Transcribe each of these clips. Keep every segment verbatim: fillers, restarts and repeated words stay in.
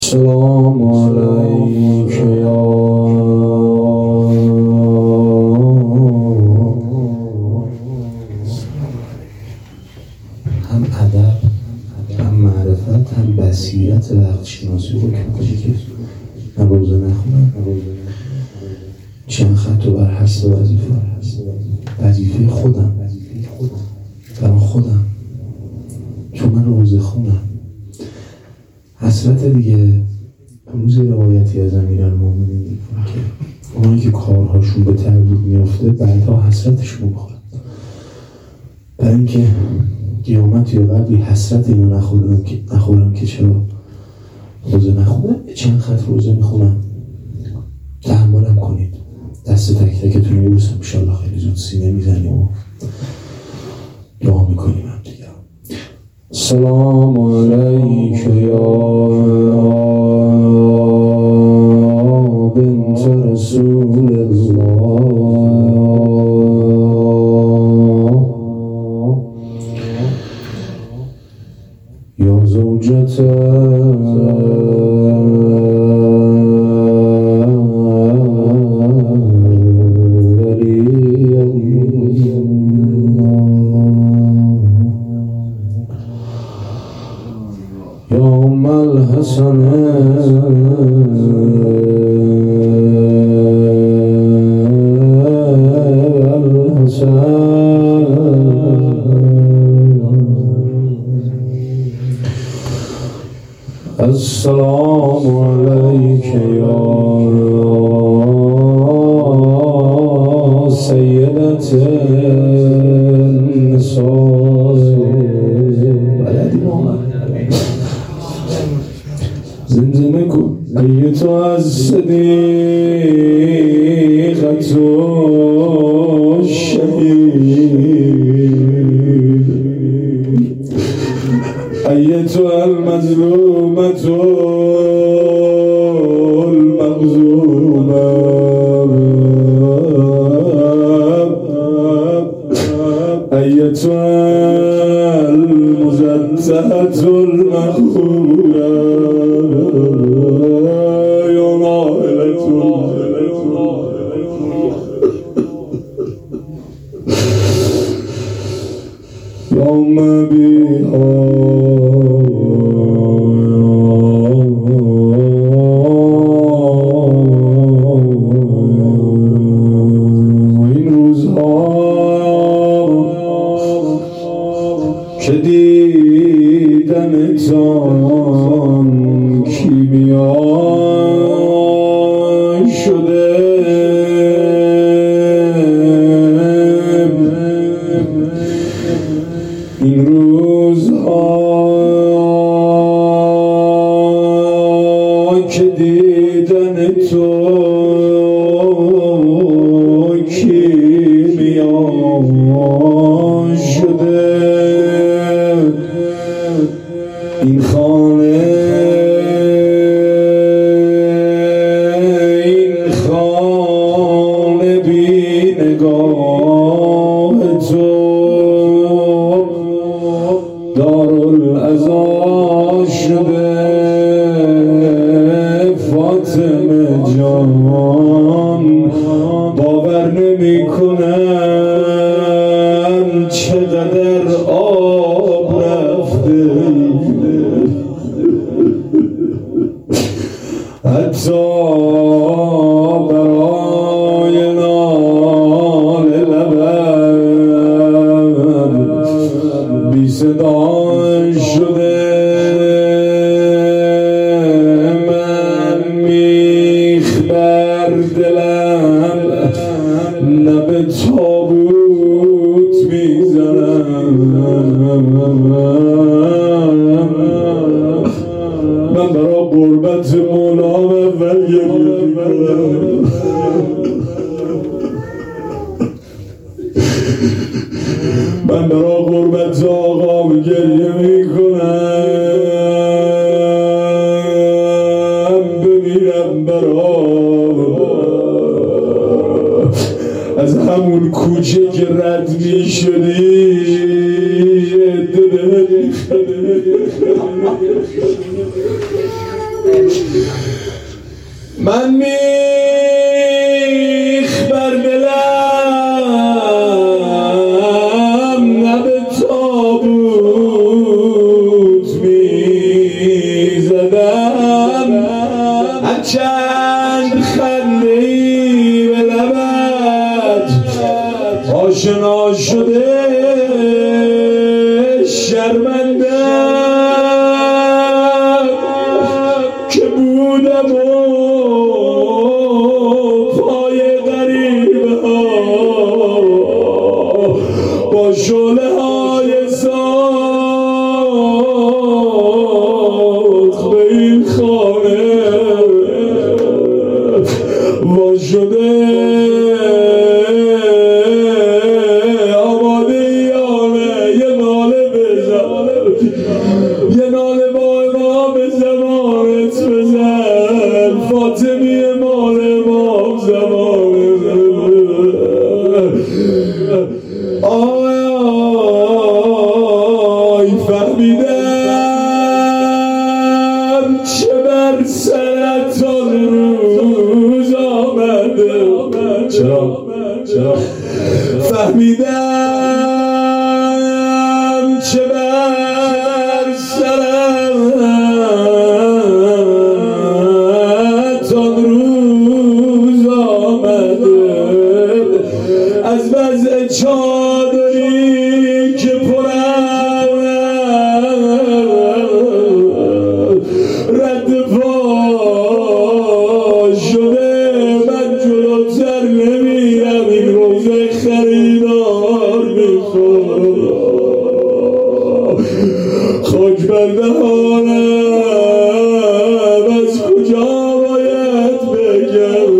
سلام علیک یا هم ادب هم معرفت هم بصیرت وقت شناسی رو که که من روزه نخونم چند خط رو بر حسب وظیفه وظیفه خودم برای خودم چون من روزه خونم حسرت دیگه. روز روایتی از امیرالمومنین میگه که اونایی که کارهاشون به تعویق میفته بعدها حسرتشون میخورن، برای اینکه قیامت یا قبلی حسرت اینو نخورم که نخورم که چرا روزه نخونم. چند خط روزه میخونم، تحملم کنید. دست تک تکتون میبوسم، انشالله خیلی زود سینه میزنیم و دعا میکنیم هم دیگه. سلام علیک یا بنت رسول الله یا زوجت الحسن السلام علیک یا سیدت النساء. زمزمه کن ای تو از صدیقت و شهید، ای تو المظلومت و المغزومه، ای تو المزتحت المخوره، یوم بیها این روزها که دیدنتان کیمیا شده، این روزها که دیدن تو کیمیا شده، این خانه این خانه بی نگاه تو دارالعزا شده. فاطمه جان باور نمی کنم چقدر آب رفته، حتی برای نال لبت بی صدا شده. من میخ بر دلم نه به تابوت میزنم، من برا قربت مولام اول گریه میکنم. من برا قربت آقا گریه میکنم، بمیرم برا از همون کوچه که رد میشدی دل من میخ بر دلم نه به تابوت میزدم، هرچند خنده‌ای به لبت آشنا شده شرمندم که بودم و پای غریبه ها با شعله های ساخت به این خانه وا شده یه ناله با امام زمانت بزن، فاطمی مال امام زمانت آی آی فهمیدم چه بر سرت آن روز آمده. چرا؟ چرا؟ فهمیدم چه بر سرت آن روز آمده، از وضع چادری که پرم رد پا شده. من جلوتر نمیرم، این روزه خریدار میخورم. خاک بر دهانم، از کجا باید بگم؟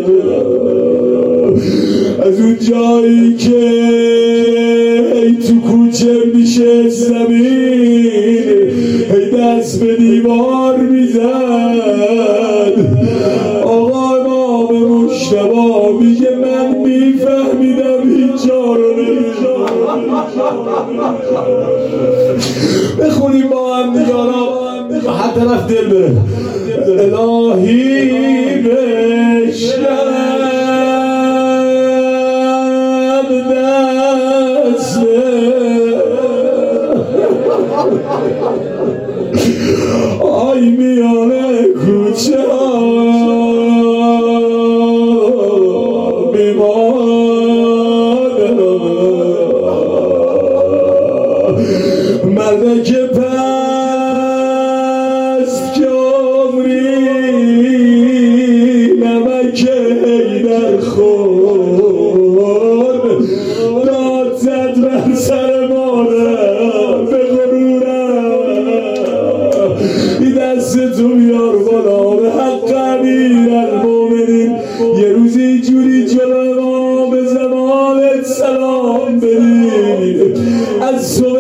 از اون جایی که ای تو کوچه میشه زمین، ای دست به دیوار میزد. آقا امام مجتبی میگه من میفهمیدم هیچ جا رو نمیشم. بخونیم با هم دیگارا، هر طرف دل بره. الهی بشکن دست آی میانه کوچه ها بیمانه مردک پست که عمری نمک حیدر خورد، داد زد بر سر مادر به غرورم. این دست تو بیار بالا به حق امیرالمومنین، یه روزی جوری جلو امام زمانت سلام برید. از